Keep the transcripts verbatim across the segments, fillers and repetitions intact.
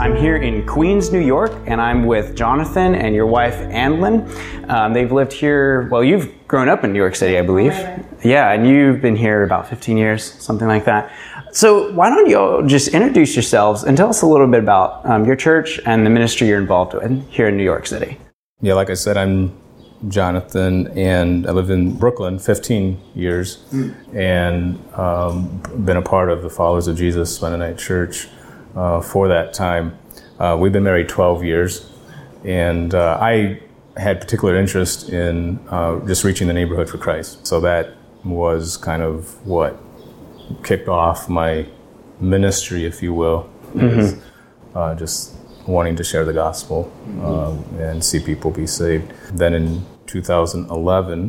I'm here in Queens, New York, and I'm with Jonathan and your wife, Annlyn. Um, they've lived here, well, you've grown up in New York City, I believe. Yeah, and you've been here about fifteen years, something like that. So why don't you all just introduce yourselves and tell us a little bit about um, your church and the ministry you're involved with here in New York City. Yeah, like I said, I'm Jonathan, and I lived in Brooklyn fifteen years, mm. and um, been a part of the Followers of Jesus Mennonite Church uh, for that time. Uh, we've been married twelve years, and uh, I had particular interest in uh, just reaching the neighborhood for Christ. So that was kind of what kicked off my ministry, if you will, mm-hmm. is, uh, just wanting to share the gospel um, and see people be saved. Then in two thousand eleven,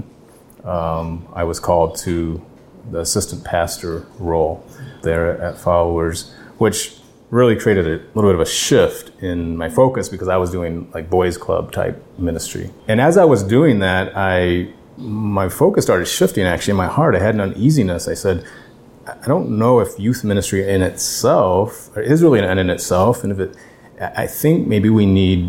um, I was called to the assistant pastor role there at Followers, which really created a little bit of a shift in my focus because I was doing like boys club type ministry. And as I was doing that, I my focus started shifting actually in my heart. I had an uneasiness. I said, I don't know if youth ministry in itself is really an end in itself, and if it, I think maybe we need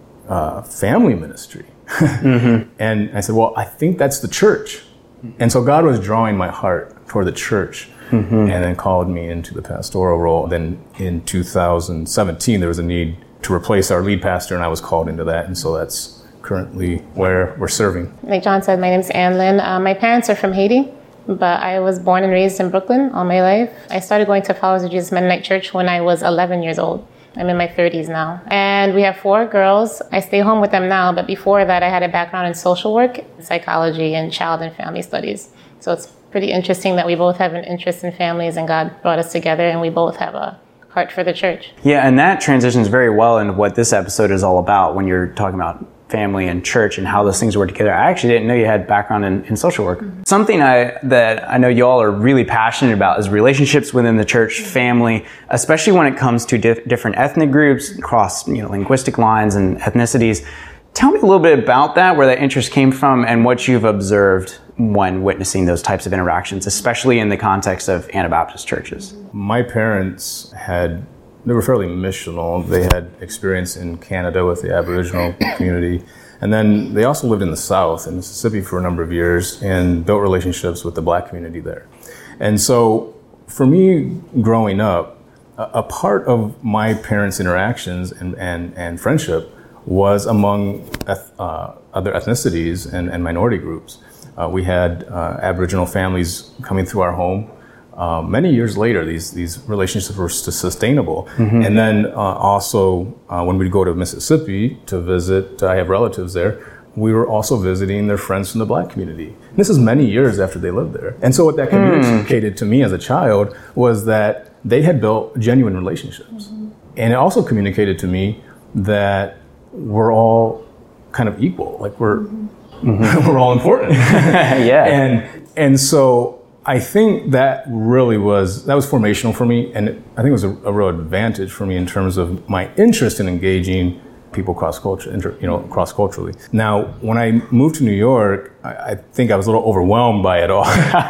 uh, family ministry. Mm-hmm. And I said, well, I think that's the church. And so God was drawing my heart toward the church, mm-hmm. and then called me into the pastoral role. Then in two thousand seventeen, there was a need to replace our lead pastor, and I was called into that. And so that's currently where we're serving. Like John said, my name's Annlyn. Uh, my parents are from Haiti, but I was born and raised in Brooklyn all my life. I started going to Followers of Jesus Mennonite Church when I was eleven years old. I'm in my thirties now. And we have four girls. I stay home with them now, but before that I had a background in social work, psychology, and child and family studies. So it's pretty interesting that we both have an interest in families, and God brought us together, and we both have a heart for the church. Yeah, and that transitions very well into what this episode is all about when you're talking about family and church and how those things work together. I actually didn't know you had background in, in social work. Mm-hmm. Something I that I know you all are really passionate about is relationships within the church family, especially when it comes to dif- different ethnic groups across, you know, linguistic lines and ethnicities. Tell me a little bit about that, where that interest came from, and what you've observed when witnessing those types of interactions, especially in the context of Anabaptist churches. My parents had They were fairly missional. They had experience in Canada with the Aboriginal community. And then they also lived in the South, in Mississippi, for a number of years and built relationships with the Black community there. And so for me, growing up, a, a part of my parents' interactions and, and, and friendship was among eth- uh, other ethnicities and, and minority groups. Uh, we had uh, Aboriginal families coming through our home. Uh, many years later, these these relationships were sustainable. Mm-hmm. And then uh, also, uh, when we'd go to Mississippi to visit, I have relatives there, we were also visiting their friends from the Black community. And this is many years after they lived there. And so what that communicated mm. to me as a child was that they had built genuine relationships. Mm-hmm. And it also communicated to me that we're all kind of equal, like we're mm-hmm. we're all important. Yeah. And and so I think that really was, that was formational for me, and it, I think it was a, a real advantage for me in terms of my interest in engaging people cross-culture, inter, you know, cross-culturally. Now, when I moved to New York, I, I think I was a little overwhelmed by it all.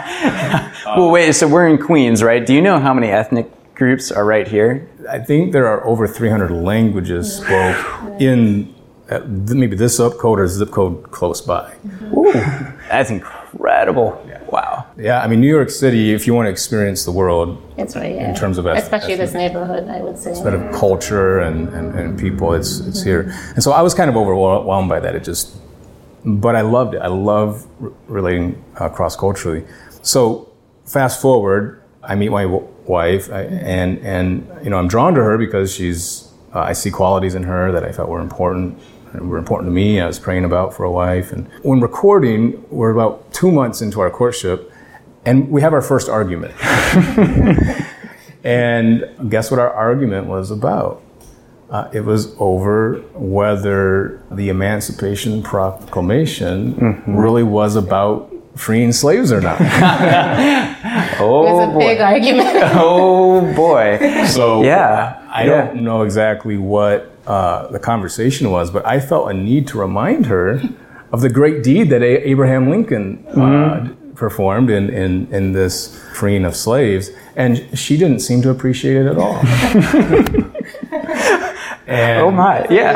Well, wait, so we're in Queens, right? Do you know how many ethnic groups are right here? I think there are over three hundred languages spoke in uh, maybe this zip code or zip code close by. Ooh, that's incredible. Yeah. Wow. Yeah, I mean, New York City, if you want to experience the world, it's right, yeah. in terms of eth- especially ethnic, this neighborhood, I would say. Sort of culture and, and, and people, it's it's mm-hmm. here. And so I was kind of overwhelmed by that. It just, but I loved it. I love re- relating uh, cross-culturally. So fast forward, I meet my w- wife, I, and and you know I'm drawn to her because she's, uh, I see qualities in her that I felt were important. were important to me. I was praying about for a wife. And when recording, we're about two months into our courtship, and we have our first argument. And guess what our argument was about? Uh, it was over whether the Emancipation Proclamation mm-hmm. really was about freeing slaves or not. Oh, it was a boy. big argument. Oh boy. So yeah, I yeah. don't know exactly what uh, the conversation was, but I felt a need to remind her of the great deed that a- Abraham Lincoln uh, mm-hmm. performed in, in, in this freeing of slaves, and she didn't seem to appreciate it at all. And oh my, yeah.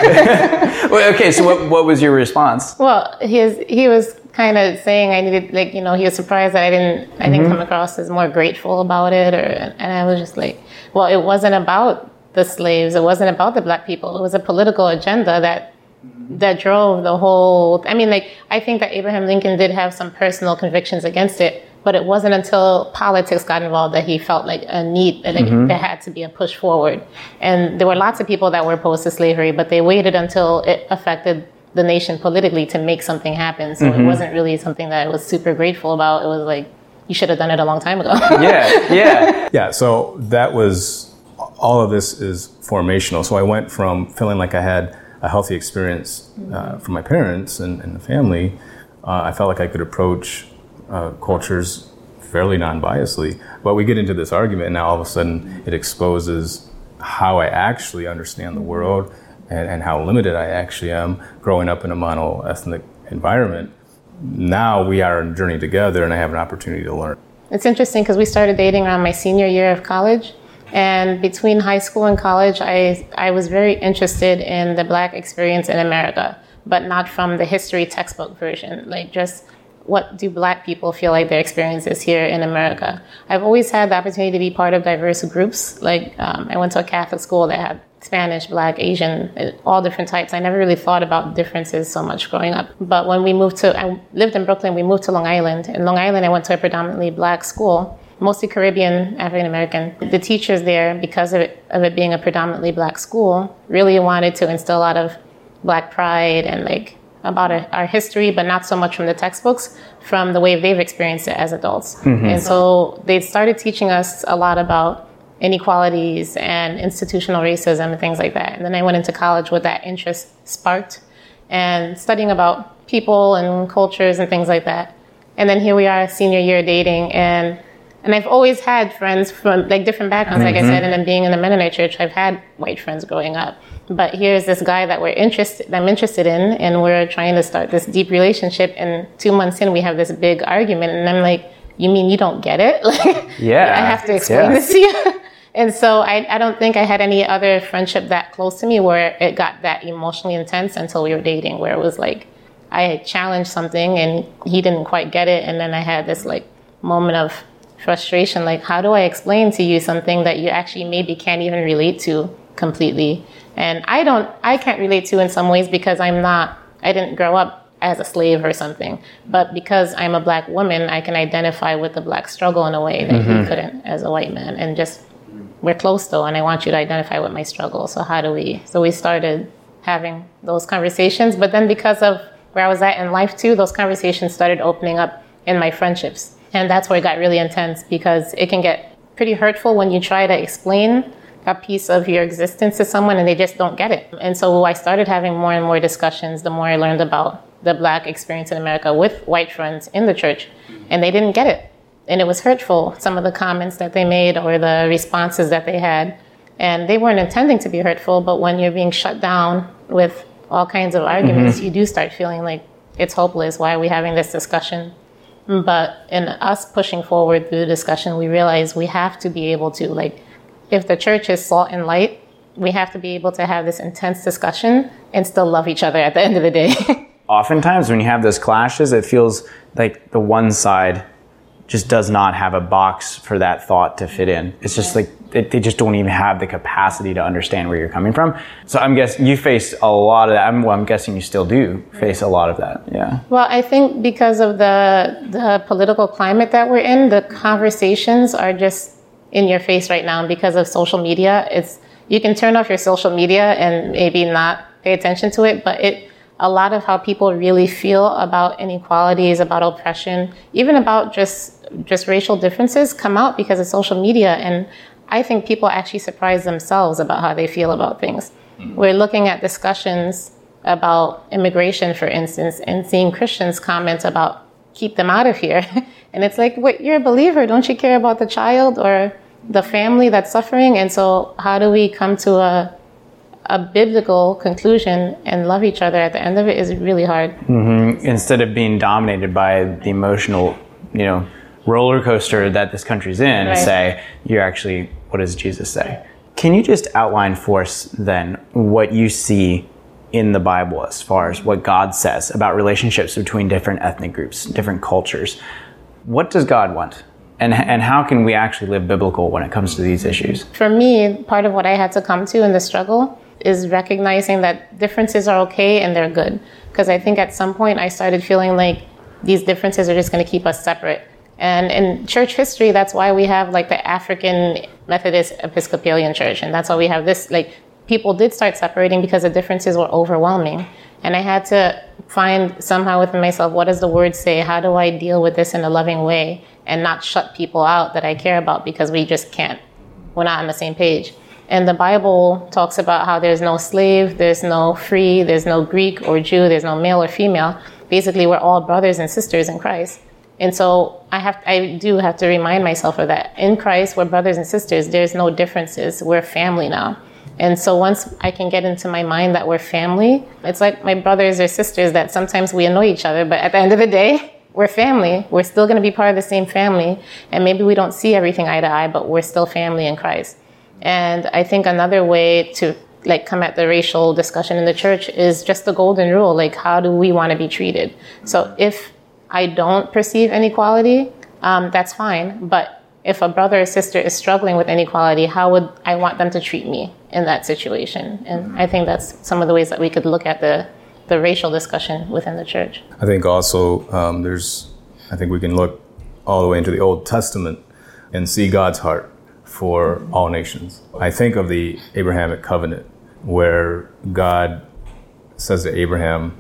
What? Well, okay, so what, what was your response? Well, he was, he was kind of saying I needed, like, you know, he was surprised that I didn't, I didn't mm-hmm. come across as more grateful about it. Or, and I was just like, well, it wasn't about the slaves. It wasn't about the black people. It was a political agenda that that drove the whole, I mean, like, I think that Abraham Lincoln did have some personal convictions against it, but it wasn't until politics got involved that he felt like a need, that mm-hmm. there had to be a push forward. And there were lots of people that were opposed to slavery, but they waited until it affected the nation politically to make something happen. So mm-hmm. it wasn't really something that I was super grateful about. It was like, you should have done it a long time ago. yeah, yeah. Yeah, so that was, all of this is formational. So I went from feeling like I had a healthy experience uh, from my parents and, and the family. Uh, I felt like I could approach uh, cultures fairly non-biasedly. But we get into this argument, and now all of a sudden it exposes how I actually understand the world and, and how limited I actually am growing up in a mono-ethnic environment. Now we are on a journey together, and I have an opportunity to learn. It's interesting because we started dating around my senior year of college. And between high school and college, I, I was very interested in the Black experience in America, but not from the history textbook version. Like, just what do Black people feel like their experience is here in America? I've always had the opportunity to be part of diverse groups. Like, um, I went to a Catholic school that had Spanish, Black, Asian, all different types. I never really thought about differences so much growing up. But when we moved to, I lived in Brooklyn, we moved to Long Island. In Long Island, I went to a predominantly Black school, mostly Caribbean, African American. The teachers there, because of it, of it being a predominantly Black school, really wanted to instill a lot of Black pride and like about our, our history, but not so much from the textbooks, from the way they've experienced it as adults. Mm-hmm. And so they started teaching us a lot about inequalities and institutional racism and things like that. And then I went into college with that interest sparked and studying about people and cultures and things like that. And then here we are, senior year dating, and And I've always had friends from like different backgrounds, like mm-hmm. I said, and then being in the Mennonite church, I've had white friends growing up. But here's this guy that we're interested, I'm interested in, and we're trying to start this deep relationship. And two months in, we have this big argument, and I'm like, "You mean you don't get it? Like, yeah, I have to explain yeah. this to you." And so I, I don't think I had any other friendship that close to me where it got that emotionally intense until we were dating, where it was like I had challenged something and he didn't quite get it, and then I had this like moment of frustration, like, how do I explain to you something that you actually maybe can't even relate to completely? And I don't, I can't relate to in some ways because I'm not, I didn't grow up as a slave or something, but because I'm a Black woman, I can identify with the Black struggle in a way that mm-hmm. he couldn't as a white man. And just, we're close though, and I want you to identify with my struggle. So how do we, so we started having those conversations, but then because of where I was at in life too, those conversations started opening up in my friendships. And that's where it got really intense, because it can get pretty hurtful when you try to explain a piece of your existence to someone and they just don't get it. And so I started having more and more discussions the more I learned about the Black experience in America with white friends in the church, and they didn't get it. And it was hurtful, some of the comments that they made or the responses that they had. And they weren't intending to be hurtful, but when you're being shut down with all kinds of arguments, mm-hmm. you do start feeling like it's hopeless. Why are we having this discussion? But in us pushing forward through the discussion, we realize we have to be able to, like, if the church is salt and light, we have to be able to have this intense discussion and still love each other at the end of the day. Oftentimes when you have those clashes, it feels like the one side just does not have a box for that thought to fit in. It's just like, it, they just don't even have the capacity to understand where you're coming from. So I'm guessing you face a lot of that. I'm, well, I'm guessing you still do face a lot of that. Yeah. Well, I think because of the the political climate that we're in, the conversations are just in your face right now. Because of social media, it's, you can turn off your social media and maybe not pay attention to it, but it, a lot of how people really feel about inequalities, about oppression, even about just just racial differences come out because of social media. And I think people actually surprise themselves about how they feel about things. Mm-hmm. We're looking at discussions about immigration, for instance, and seeing Christians comment about keep them out of here. And it's like, wait, you're a believer. Don't you care about the child or the family that's suffering? And so how do we come to a a biblical conclusion and love each other at the end of it is really hard. Mm-hmm. Instead of being dominated by the emotional, you know, roller coaster that this country's in, right. Say, you're actually, what does Jesus say? Can you just outline for us then what you see in the Bible as far as what God says about relationships between different ethnic groups, different cultures? What does God want? And, and how can we actually live biblical when it comes to these issues? For me, part of what I had to come to in the struggle is recognizing that differences are okay and they're good. Because I think at some point I started feeling like these differences are just going to keep us separate. And in church history, that's why we have like the African Methodist Episcopalian Church. And that's why we have this, like, people did start separating because the differences were overwhelming. And I had to find somehow within myself, what does the word say? How do I deal with this in a loving way and not shut people out that I care about because we just can't, we're not on the same page. And the Bible talks about how there's no slave, there's no free, there's no Greek or Jew, there's no male or female. Basically, we're all brothers and sisters in Christ. And so I have, I do have to remind myself of that. In Christ, we're brothers and sisters. There's no differences. We're family now. And so once I can get into my mind that we're family, it's like my brothers or sisters that sometimes we annoy each other, but at the end of the day, we're family. We're still going to be part of the same family. And maybe we don't see everything eye to eye, but we're still family in Christ. And I think another way to like come at the racial discussion in the church is just the golden rule. Like, how do we want to be treated? So if I don't perceive inequality, um, that's fine. But if a brother or sister is struggling with inequality, how would I want them to treat me in that situation? And I think that's some of the ways that we could look at the, the racial discussion within the church. I think also um, there's, I think we can look all the way into the Old Testament and see God's heart for all nations. I think of the Abrahamic covenant where God says to Abraham,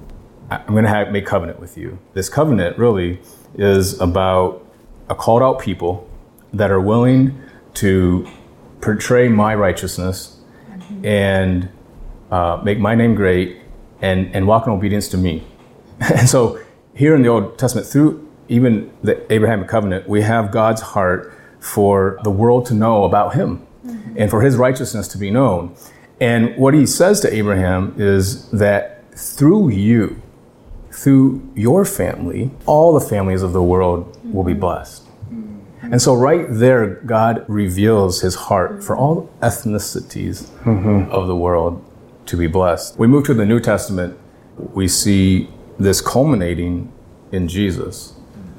I'm going to have, make covenant with you. This covenant really is about a called out people that are willing to portray my righteousness mm-hmm. and uh, make my name great and, and walk in obedience to me. And so here in the Old Testament, through even the Abrahamic covenant, we have God's heart for the world to know about him mm-hmm. and for his righteousness to be known. And what he says to Abraham is that through you, through your family, all the families of the world will be blessed. And so right there, God reveals his heart for all ethnicities mm-hmm. of the world to be blessed. We move to the New Testament, we see this culminating in Jesus.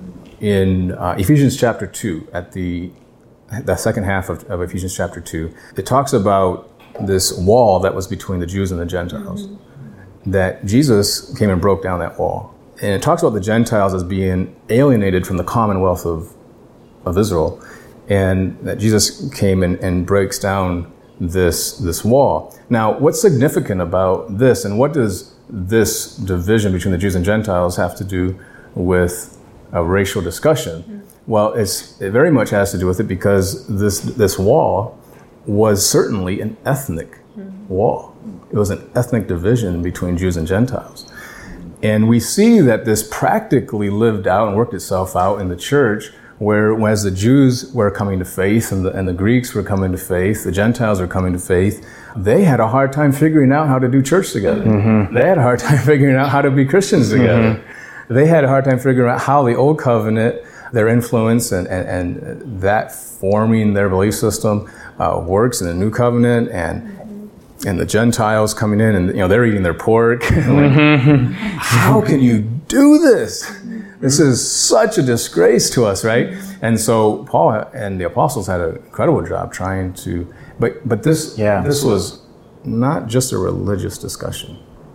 In uh, Ephesians chapter two, at the, the second half of, of Ephesians chapter two, it talks about this wall that was between the Jews and the Gentiles. Mm-hmm. That Jesus came and broke down that wall. And it talks about the Gentiles as being alienated from the commonwealth of, of Israel. And that Jesus came and, and breaks down this, this wall. Now, what's significant about this, and what does this division between the Jews and Gentiles have to do with a racial discussion? Mm-hmm. Well, it's, it very much has to do with it because this, this wall was certainly an ethnic mm-hmm. wall. It was an ethnic division between Jews and Gentiles. And we see that this practically lived out and worked itself out in the church, where as the Jews were coming to faith and the, and the Greeks were coming to faith, the Gentiles were coming to faith, they had a hard time figuring out how to do church together. Mm-hmm. They had a hard time figuring out how to be Christians together. Mm-hmm. They had a hard time figuring out how the old covenant, their influence and, and, and that forming their belief system uh, works in the new covenant, and and the Gentiles coming in and, you know, they're eating their pork. Like, mm-hmm. How can you do this? This is such a disgrace to us, right? And so Paul and the apostles had an incredible job trying to, but but this yeah. this was not just a religious discussion.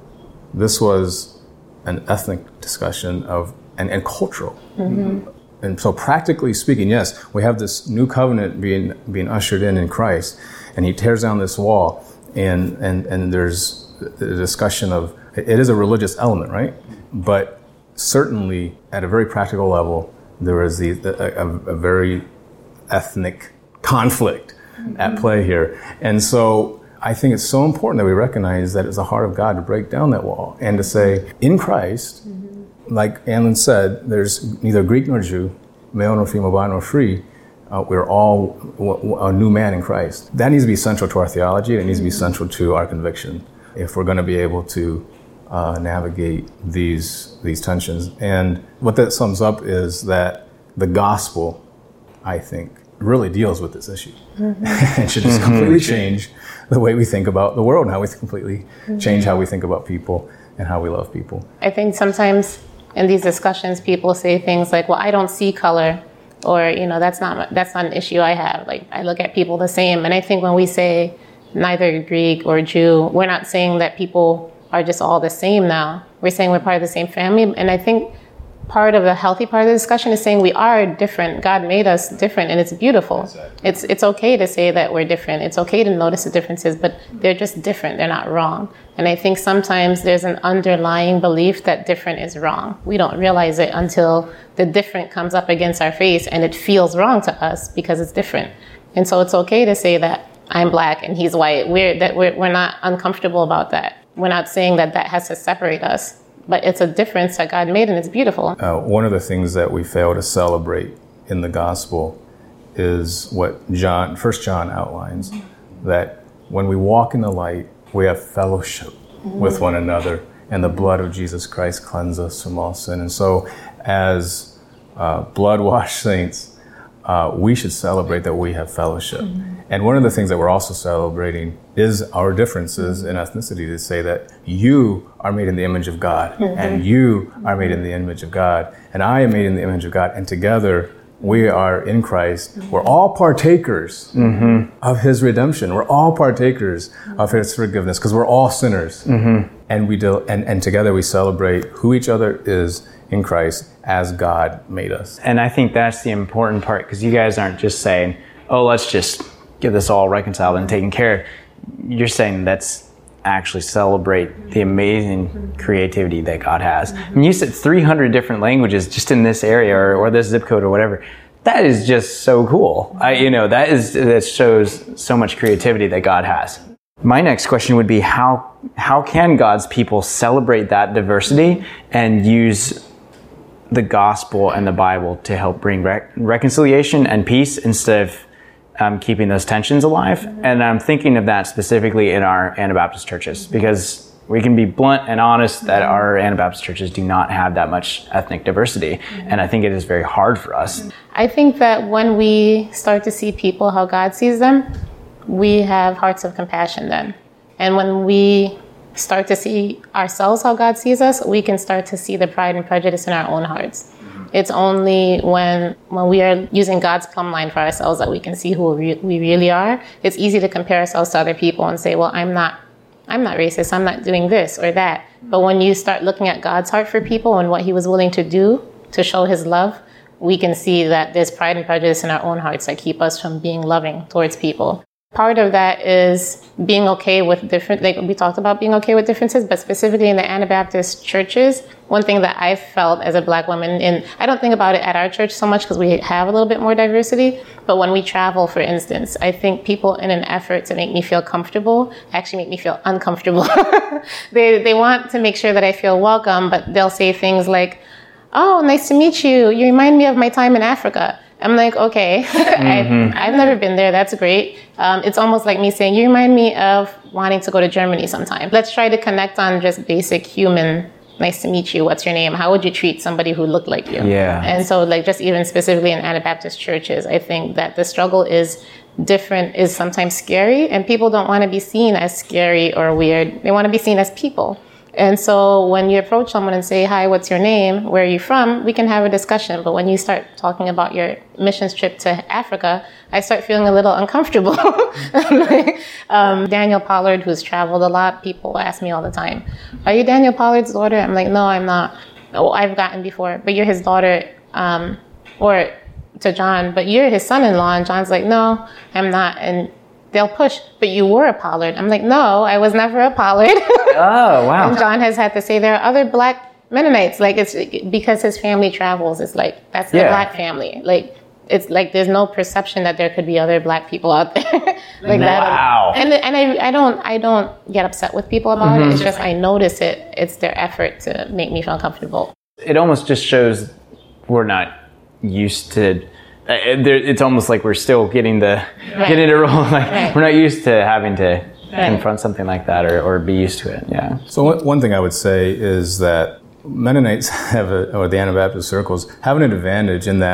This was an ethnic discussion of and, and cultural. Mm-hmm. And so practically speaking, yes, we have this new covenant being being ushered in in Christ, and he tears down this wall. And, and and there's a discussion of, it is a religious element, right? But certainly at a very practical level, there is the, a, a very ethnic conflict mm-hmm. at play here. And so I think it's so important that we recognize that it's the heart of God to break down that wall and to say, in Christ, mm-hmm. like Anlin said, there's neither Greek nor Jew, male nor female, bond nor free. Uh, we're all w- a new man in Christ. That needs to be central to our theology. It needs to be central to our conviction if we're going to be able to uh, navigate these these tensions. And what that sums up is that the gospel, I think, really deals with this issue. Mm-hmm. It should just completely change the way we think about the world and how we completely mm-hmm. change how we think about people and how we love people. I think sometimes in these discussions, people say things like, well, I don't see color, or, you know, that's not that's not an issue I have. Like, I look at people the same. And I think when we say neither Greek or Jew, we're not saying that people are just all the same now. We're saying we're part of the same family. And I think part of the healthy part of the discussion is saying we are different. God made us different, and it's beautiful. Exactly. It's it's okay to say that we're different. It's okay to notice the differences, but they're just different. They're not wrong. And I think sometimes there's an underlying belief that different is wrong. We don't realize it until the different comes up against our face and it feels wrong to us because it's different. And so it's okay to say that I'm black and he's white. We're that we're we're not uncomfortable about that. We're not saying that that has to separate us. But it's a difference that God made, and it's beautiful. Uh, one of the things that we fail to celebrate in the gospel is what John, First John outlines, mm-hmm. that when we walk in the light, we have fellowship mm-hmm. with one another, and the blood of Jesus Christ cleanses us from all sin. And so, as uh, blood-washed saints, uh, we should celebrate that we have fellowship. Mm-hmm. And one of the things that we're also celebrating is our differences in ethnicity, to say that you are made in the image of God, mm-hmm. and you are made in the image of God, and I am made in the image of God, and together we are in Christ. We're all partakers mm-hmm. of his redemption. We're all partakers of his forgiveness, because we're all sinners. Mm-hmm. And we do, and, and together we celebrate who each other is in Christ as God made us. And I think that's the important part, because you guys aren't just saying, oh, let's just get this all reconciled and taken care of. You're saying let's actually celebrate the amazing creativity that God has. I mean, you said three hundred different languages just in this area, or, or this zip code or whatever. That is just so cool. I, you know, that is that shows so much creativity that God has. My next question would be, how how can God's people celebrate that diversity and use the gospel and the Bible to help bring rec- reconciliation and peace instead of Um, keeping those tensions alive? Mm-hmm. And I'm thinking of that specifically in our Anabaptist churches, because we can be blunt and honest that mm-hmm. our Anabaptist churches do not have that much ethnic diversity. Mm-hmm. And I think it is very hard for us. I think that when we start to see people how God sees them, we have hearts of compassion then. And when we start to see ourselves how God sees us, we can start to see the pride and prejudice in our own hearts. It's only when when we are using God's plumb line for ourselves that we can see who we, we really are. It's easy to compare ourselves to other people and say, well, I'm not I'm not racist. I'm not doing this or that. But when you start looking at God's heart for people and what he was willing to do to show his love, we can see that there's pride and prejudice in our own hearts that keep us from being loving towards people. Part of that is being okay with different, like we talked about being okay with differences, but specifically in the Anabaptist churches, one thing that I felt as a black woman, and I don't think about it at our church so much because we have a little bit more diversity, but when we travel, for instance, I think people, in an effort to make me feel comfortable, actually make me feel uncomfortable. they they want to make sure that I feel welcome, but they'll say things like, oh, nice to meet you. You remind me of my time in Africa. I'm like, okay, mm-hmm. I, I've never been there. That's great. Um, it's almost like me saying, you remind me of wanting to go to Germany sometime. Let's try to connect on just basic human, nice to meet you. What's your name? How would you treat somebody who looked like you? Yeah. And so like just even specifically in Anabaptist churches, I think that the struggle is different, is sometimes scary, and people don't want to be seen as scary or weird. They want to be seen as people. And so when you approach someone and say, hi, what's your name? Where are you from? We can have a discussion. But when you start talking about your missions trip to Africa, I start feeling a little uncomfortable. um, Daniel Pollard, who's traveled a lot, people ask me all the time, are you Daniel Pollard's daughter? I'm like, no, I'm not. Oh, I've gotten before, but you're his daughter. Um, or to John, but you're his son-in-law. And John's like, no, I'm not. And they'll push, but you were a Pollard. I'm like, no, I was never a Pollard. Oh, wow. And John has had to say there are other black Mennonites. Like, it's because his family travels. It's like, that's the yeah. black family. Like, it's like there's no perception that there could be other black people out there. like wow. that. Wow. And and I, I don't I don't get upset with people about mm-hmm. it. It's just I notice it. It's their effort to make me feel uncomfortable. It almost just shows we're not used to. Uh, there, it's almost like we're still getting the right. getting it rolling. Like right. we're not used to having to right. confront something like that or, or be used to it. Yeah. So one, one thing I would say is that Mennonites have, a, or the Anabaptist circles have an advantage in that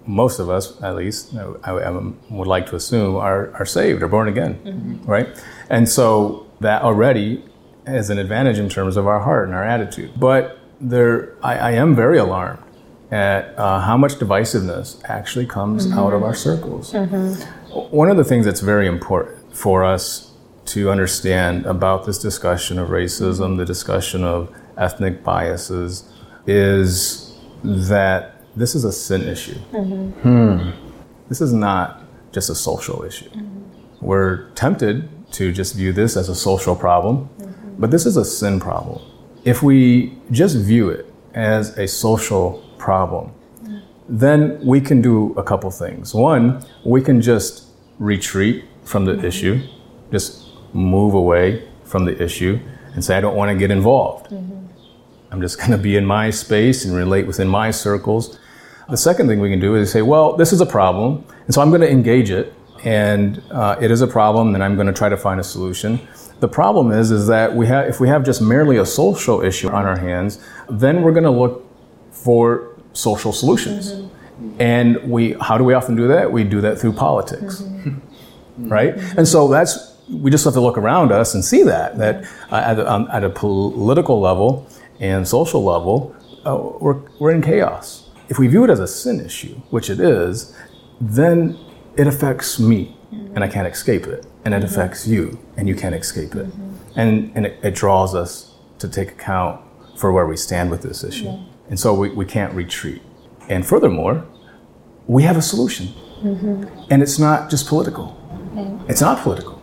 most of us, at least, I, I would like to assume, are, are saved, are born again, mm-hmm. right? And so that already is an advantage in terms of our heart and our attitude. But there, I, I am very alarmed at uh, how much divisiveness actually comes mm-hmm. out of our circles. Mm-hmm. One of the things that's very important for us to understand about this discussion of racism, the discussion of ethnic biases, is that this is a sin issue. Mm-hmm. Hmm. This is not just a social issue. Mm-hmm. We're tempted to just view this as a social problem, mm-hmm. but this is a sin problem. If we just view it as a social problem, mm-hmm. then we can do a couple things. One, we can just retreat from the mm-hmm. issue, just move away from the issue and say, I don't want to get involved. Mm-hmm. I'm just going to be in my space and relate within my circles. The second thing we can do is say, well, this is a problem, and so I'm going to engage it, and uh, it is a problem, and I'm going to try to find a solution. The problem is, is that we have, if we have just merely a social issue on our hands, then we're going to look for social solutions. Mm-hmm. And we, how do we often do that? We do that through politics, mm-hmm. right? Mm-hmm. And so that's, we just have to look around us and see that, that uh, at, a, um, at a political level and social level, uh, we're, we're in chaos. If we view it as a sin issue, which it is, then it affects me, mm-hmm. and I can't escape it. And it mm-hmm. affects you, and you can't escape it. Mm-hmm. And, and it, it draws us to take account for where we stand with this issue. Yeah. And so we, we can't retreat. And furthermore, we have a solution. Mm-hmm. And it's not just political. Okay. It's not political.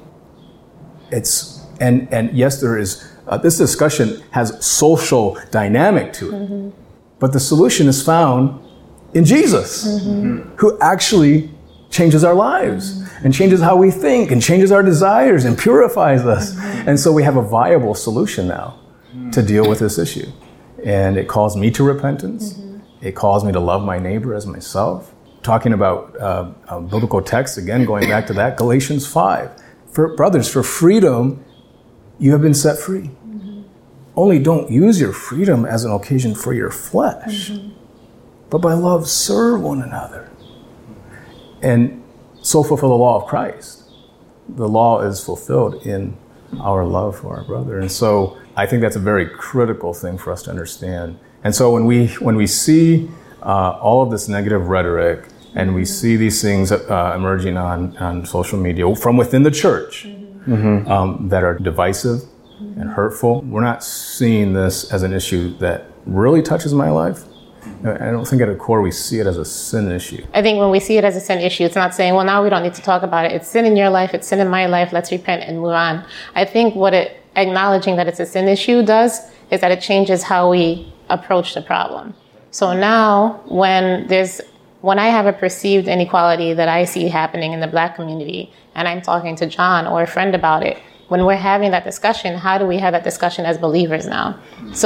It's, and, and yes, there is, uh, this discussion has social dynamic to it. Mm-hmm. But the solution is found in Jesus, mm-hmm. who actually changes our lives mm-hmm. and changes how we think and changes our desires and purifies us. Mm-hmm. And so we have a viable solution now mm-hmm. to deal with this issue. And it calls me to repentance. Mm-hmm. It calls me to love my neighbor as myself. Talking about uh, a biblical text, again, going back to that, Galatians five. For brothers, for freedom, you have been set free. Only don't use your freedom as an occasion for your flesh, mm-hmm. but by love serve one another. And so fulfill the law of Christ. The law is fulfilled in our love for our brother. And so I think that's a very critical thing for us to understand. And so when we when we see uh, all of this negative rhetoric and we see these things uh, emerging on, on social media from within the church mm-hmm. um, that are divisive, and hurtful, we're not seeing this as an issue that really touches my life. I don't think at a core we see it as a sin issue. I think when we see it as a sin issue, it's not saying, well, now we don't need to talk about it. It's sin in your life, it's sin in my life, let's repent and move on. I think what it, acknowledging that it's a sin issue does is that it changes how we approach the problem. So now when there's, when I have a perceived inequality that I see happening in the Black community, and I'm talking to John or a friend about it, when we're having that discussion, how do we have that discussion as believers now?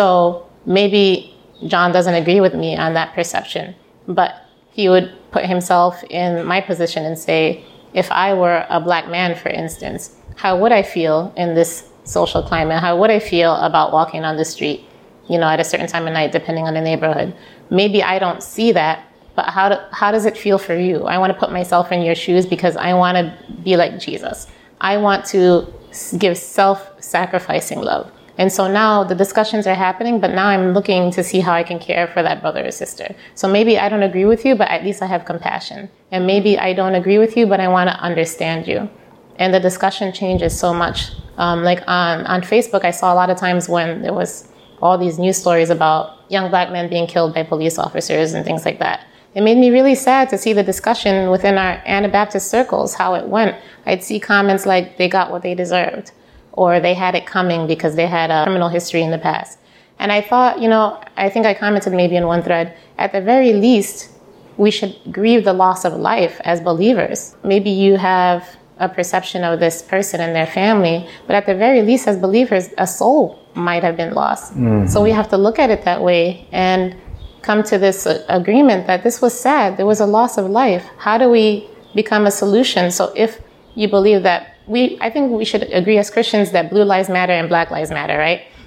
So maybe John doesn't agree with me on that perception, but he would put himself in my position and say, if I were a Black man, for instance, how would I feel in this social climate? How would I feel about walking on the street, you know, at a certain time of night, depending on the neighborhood? Maybe I don't see that, but how do, how does it feel for you? I want to put myself in your shoes because I want to be like Jesus. I want to give self-sacrificing love. And so now the discussions are happening, but now I'm looking to see how I can care for that brother or sister. So maybe I don't agree with you, but at least I have compassion. And maybe I don't agree with you, but I want to understand you. And the discussion changes so much. Um, like on, on Facebook, I saw a lot of times when there was all these news stories about young Black men being killed by police officers and things like that. It made me really sad to see the discussion within our Anabaptist circles, how it went. I'd see comments like they got what they deserved, or they had it coming because they had a criminal history in the past. And I thought, you know, I think I commented maybe in one thread, at the very least, we should grieve the loss of life as believers. Maybe you have a perception of this person and their family, but at the very least, as believers, a soul might have been lost. Mm-hmm. So we have to look at it that way and come to this agreement that this was sad. There was a loss of life. How do we become a solution? So if you believe that we, I think we should agree as Christians that blue lives matter and Black lives matter, right?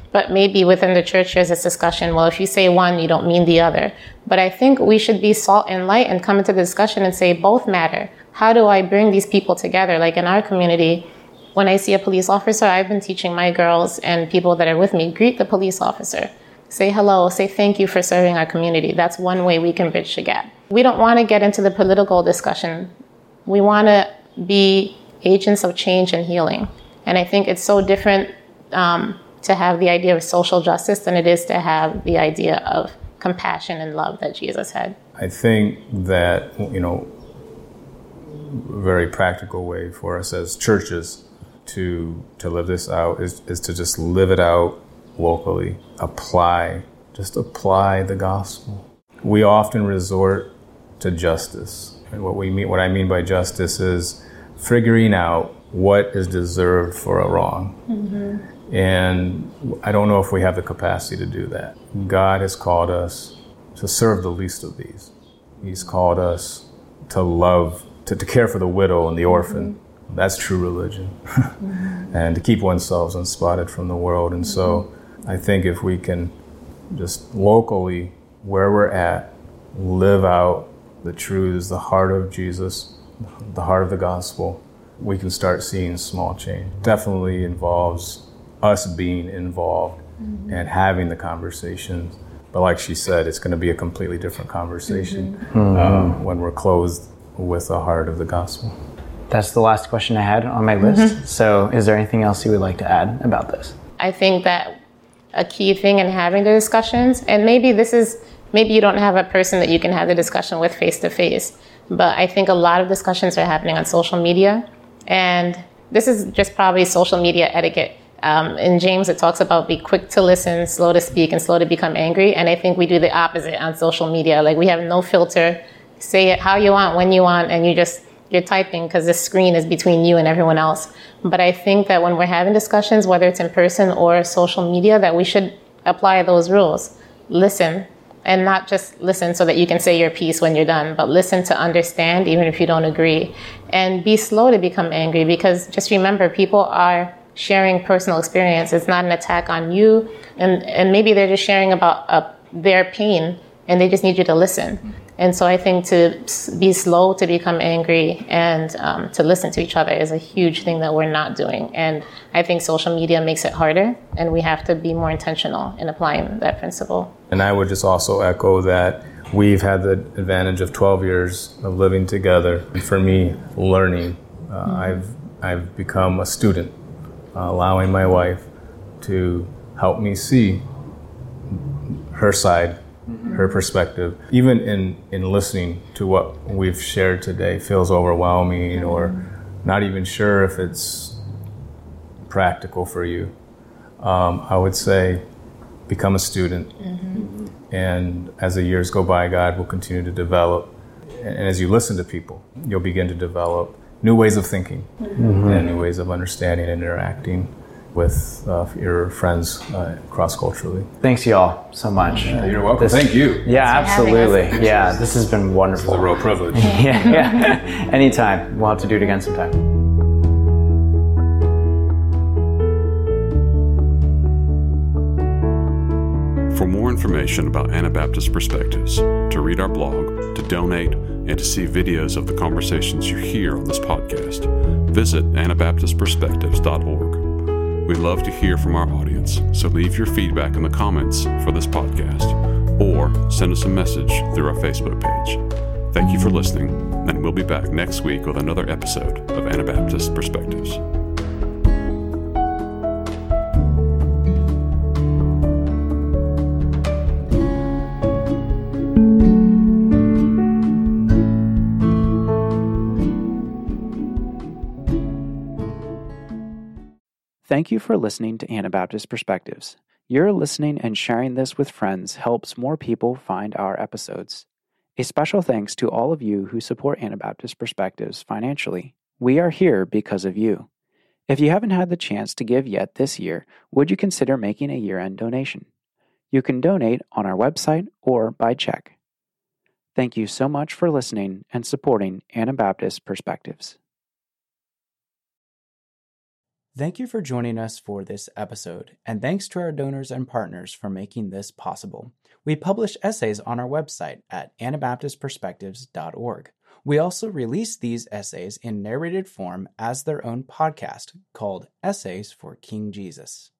But maybe within the church, there's this discussion, well, if you say one, you don't mean the other. But I think we should be salt and light and come into the discussion and say both matter. How do I bring these people together? Like in our community, when I see a police officer, I've been teaching my girls and people that are with me, greet the police officer. Say hello, say thank you for serving our community. That's one way we can bridge the gap. We don't want to get into the political discussion. We want to be agents of change and healing. And I think it's so different um, to have the idea of social justice than it is to have the idea of compassion and love that Jesus had. I think that, you know, a very practical way for us as churches to to live this out is, is to just live it out locally. Apply, just apply the gospel. We often resort to justice. And what we mean, what I mean by justice is figuring out what is deserved for a wrong. Mm-hmm. And I don't know if we have the capacity to do that. God has called us to serve the least of these. He's called us to love, to, to care for the widow and the orphan. Mm-hmm. That's true religion. Mm-hmm. And to keep oneself unspotted from the world. And mm-hmm. so I think if we can just locally, where we're at, live out the truths, the heart of Jesus, the heart of the gospel, we can start seeing small change. Definitely involves us being involved mm-hmm. and having the conversations. But like she said, it's going to be a completely different conversation mm-hmm. um, when we're clothed with the heart of the gospel. That's the last question I had on my list. Mm-hmm. So is there anything else you would like to add about this? I think that a key thing in having the discussions, and maybe this is, maybe you don't have a person that you can have the discussion with face to face, but I think a lot of discussions are happening on social media. And this is just probably social media etiquette. Um, in James, it talks about be quick to listen, slow to speak, and slow to become angry. And I think we do the opposite on social media. Like we have no filter, say it how you want, when you want, and you just, you're typing because the screen is between you and everyone else. But I think that when we're having discussions, whether it's in person or social media, that we should apply those rules. Listen, and not just listen so that you can say your piece when you're done, but listen to understand even if you don't agree. And be slow to become angry, because just remember, people are sharing personal experience. It's not an attack on you. And, and maybe they're just sharing about uh, their pain, and they just need you to listen. And so I think to be slow to become angry and um, to listen to each other is a huge thing that we're not doing. And I think social media makes it harder, and we have to be more intentional in applying that principle. And I would just also echo that we've had the advantage of twelve years of living together. And for me, learning, uh, mm-hmm. I've I've become a student, uh, allowing my wife to help me see her side, mm-hmm. her perspective. Even in, in listening to what we've shared today feels overwhelming, mm-hmm. or not even sure if it's practical for you. Um, I would say become a student. Mm-hmm. And as the years go by, God will continue to develop. And as you listen to people, you'll begin to develop new ways of thinking, mm-hmm. and new ways of understanding and interacting with uh, your friends uh, cross-culturally. Thanks, y'all, so much. Yeah, you're welcome. This, Thank you. Yeah, absolutely. Yeah, this has been wonderful. It's a real privilege. yeah, yeah. Anytime. We'll have to do it again sometime. For more information about Anabaptist Perspectives, to read our blog, to donate, and to see videos of the conversations you hear on this podcast, visit anabaptist perspectives dot org. We love to hear from our audience, so leave your feedback in the comments for this podcast, or send us a message through our Facebook page. Thank you for listening, and we'll be back next week with another episode of Anabaptist Perspectives. Thank you for listening to Anabaptist Perspectives. Your listening and sharing this with friends helps more people find our episodes. A special thanks to all of you who support Anabaptist Perspectives financially. We are here because of you. If you haven't had the chance to give yet this year, would you consider making a year-end donation? You can donate on our website or by check. Thank you so much for listening and supporting Anabaptist Perspectives. Thank you for joining us for this episode, and thanks to our donors and partners for making this possible. We publish essays on our website at anabaptist perspectives dot org. We also release these essays in narrated form as their own podcast called Essays for King Jesus.